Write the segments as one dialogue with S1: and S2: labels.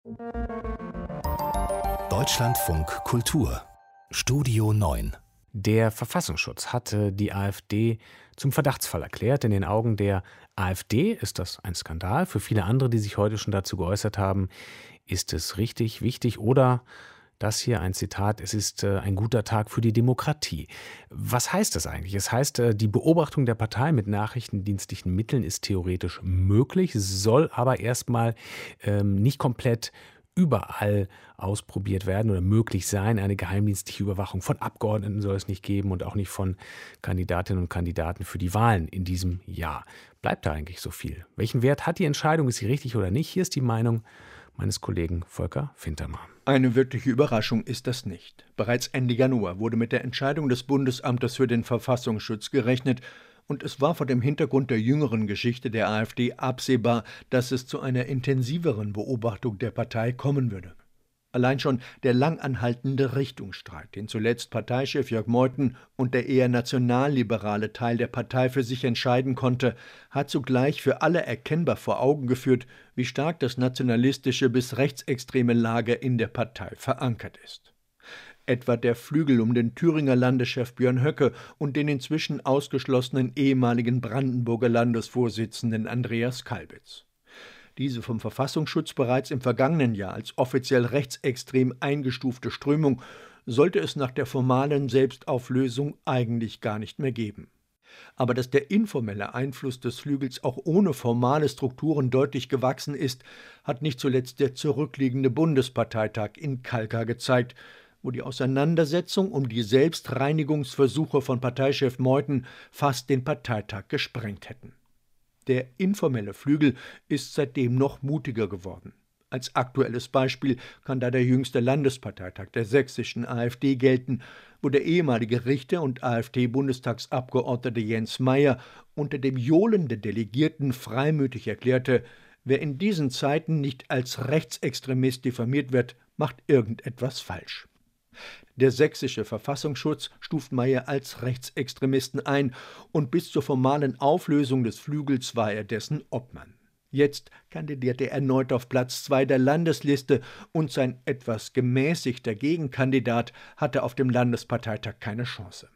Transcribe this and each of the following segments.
S1: Deutschlandfunk Kultur Studio 9.
S2: Der Verfassungsschutz hatte die AfD zum Verdachtsfall erklärt. In den Augen der AfD ist das ein Skandal. Für viele andere, die sich heute schon dazu geäußert haben, ist es richtig, wichtig oder, das hier ein Zitat, es ist ein guter Tag für die Demokratie. Was heißt das eigentlich? Es heißt, die Beobachtung der Partei mit nachrichtendienstlichen Mitteln ist theoretisch möglich, soll aber erstmal nicht komplett überall ausprobiert werden oder möglich sein. Eine geheimdienstliche Überwachung von Abgeordneten soll es nicht geben und auch nicht von Kandidatinnen und Kandidaten für die Wahlen in diesem Jahr. Bleibt da eigentlich so viel? Welchen Wert hat die Entscheidung? Ist sie richtig oder nicht? Hier ist die Meinung meines Kollegen Volker Fintermer.
S3: Eine wirkliche Überraschung ist das nicht. Bereits Ende Januar wurde mit der Entscheidung des Bundesamtes für den Verfassungsschutz gerechnet, und es war vor dem Hintergrund der jüngeren Geschichte der AfD absehbar, dass es zu einer intensiveren Beobachtung der Partei kommen würde. Allein schon der lang anhaltende Richtungsstreit, den zuletzt Parteichef Jörg Meuthen und der eher nationalliberale Teil der Partei für sich entscheiden konnte, hat zugleich für alle erkennbar vor Augen geführt, wie stark das nationalistische bis rechtsextreme Lager in der Partei verankert ist. Etwa der Flügel um den Thüringer Landeschef Björn Höcke und den inzwischen ausgeschlossenen ehemaligen Brandenburger Landesvorsitzenden Andreas Kalbitz. Diese vom Verfassungsschutz bereits im vergangenen Jahr als offiziell rechtsextrem eingestufte Strömung sollte es nach der formalen Selbstauflösung eigentlich gar nicht mehr geben. Aber dass der informelle Einfluss des Flügels auch ohne formale Strukturen deutlich gewachsen ist, hat nicht zuletzt der zurückliegende Bundesparteitag in Kalkar gezeigt, wo die Auseinandersetzung um die Selbstreinigungsversuche von Parteichef Meuthen fast den Parteitag gesprengt hätten. Der informelle Flügel ist seitdem noch mutiger geworden. Als aktuelles Beispiel kann da der jüngste Landesparteitag der sächsischen AfD gelten, wo der ehemalige Richter und AfD-Bundestagsabgeordnete Jens Meyer unter dem Johlen der Delegierten freimütig erklärte, wer in diesen Zeiten nicht als Rechtsextremist diffamiert wird, macht irgendetwas falsch. Der sächsische Verfassungsschutz stuft Meyer als Rechtsextremisten ein und bis zur formalen Auflösung des Flügels war er dessen Obmann. Jetzt kandidiert er erneut auf Platz 2 der Landesliste und sein etwas gemäßigter Gegenkandidat hatte auf dem Landesparteitag keine Chance.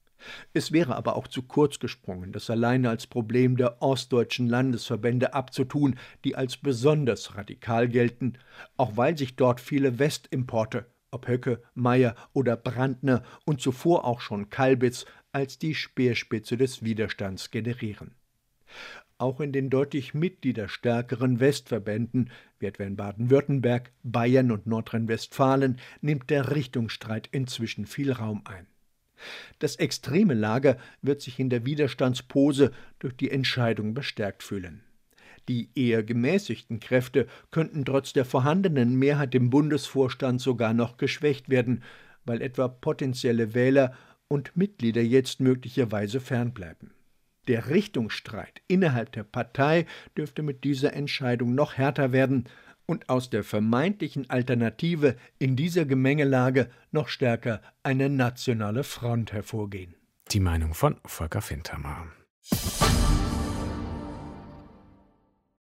S3: Es wäre aber auch zu kurz gesprungen, das alleine als Problem der ostdeutschen Landesverbände abzutun, die als besonders radikal gelten, auch weil sich dort viele Westimporte, ob Höcke, Meyer oder Brandner und zuvor auch schon Kalbitz, als die Speerspitze des Widerstands generieren. Auch in den deutlich mitgliederstärkeren Westverbänden, wie etwa in Baden-Württemberg, Bayern und Nordrhein-Westfalen, nimmt der Richtungsstreit inzwischen viel Raum ein. Das extreme Lager wird sich in der Widerstandspose durch die Entscheidung bestärkt fühlen. Die eher gemäßigten Kräfte könnten trotz der vorhandenen Mehrheit im Bundesvorstand sogar noch geschwächt werden, weil etwa potenzielle Wähler und Mitglieder jetzt möglicherweise fernbleiben. Der Richtungsstreit innerhalb der Partei dürfte mit dieser Entscheidung noch härter werden und aus der vermeintlichen Alternative in dieser Gemengelage noch stärker eine nationale Front hervorgehen.
S2: Die Meinung von Volker Fintermer.